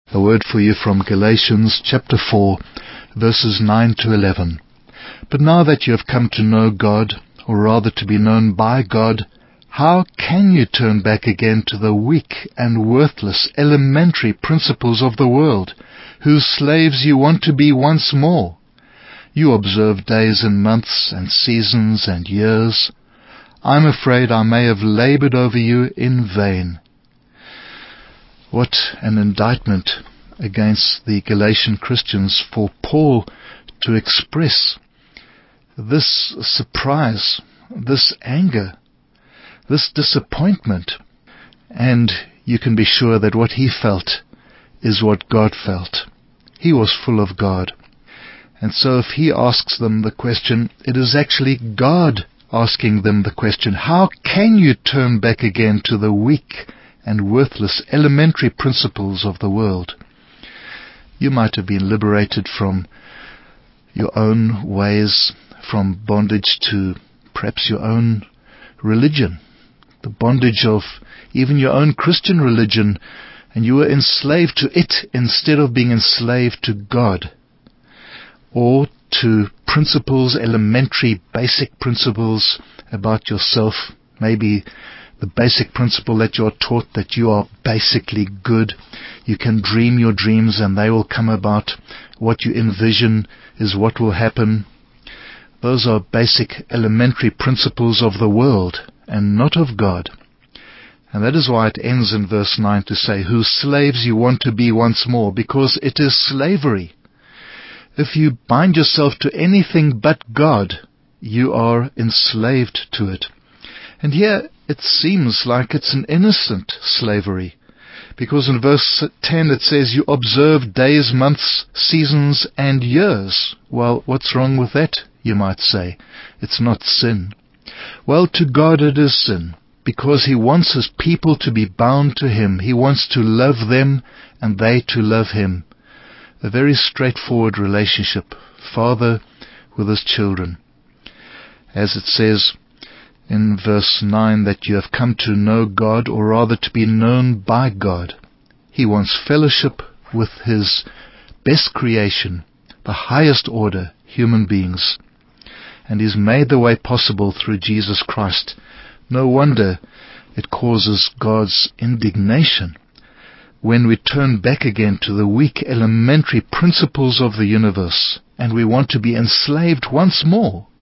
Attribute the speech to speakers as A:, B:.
A: A word for you from Galatians chapter 4, verses 9 to 11. But now that you have come to know God, or rather to be known by God, how can you turn back again to the weak and worthless elementary principles of the world, whose slaves you want to be once more? You observe days and months and seasons and years. I'm afraid I may have labored over you in vain. What an indictment against the Galatian Christians for Paul to express this surprise, this anger, this disappointment. And you can be sure that what he felt is what God felt. He was full of God. And so if he asks them the question, it is actually God asking them the question, how can you turn back again to the weak and worthless elementary principles of the world? You might have been liberated from your own ways, from bondage to perhaps your own religion, the bondage of even your own Christian religion, and you were enslaved to it instead of being enslaved to God, or to principles, elementary, basic principles about yourself. Maybe the basic principle that you're taught that you are basically good. You can dream your dreams and they will come about. What you envision is what will happen. Those are basic elementary principles of the world and not of God. And that is why it ends in verse 9 to say, whose slaves you want to be once more, because it is slavery. If you bind yourself to anything but God, you are enslaved to it. And here it seems like it's an innocent slavery, because in verse 10 it says you observe days, months, seasons, and years. Well, what's wrong with that, you might say? It's not sin. Well, to God it is sin, because He wants His people to be bound to Him. He wants to love them and they to love Him. A very straightforward relationship, Father with His children. As it says in verse 9, that you have come to know God, or rather to be known by God. He wants fellowship with His best creation, the highest order, human beings. And He's made the way possible through Jesus Christ. No wonder it causes God's indignation when we turn back again to the weak elementary principles of the universe, and we want to be enslaved once more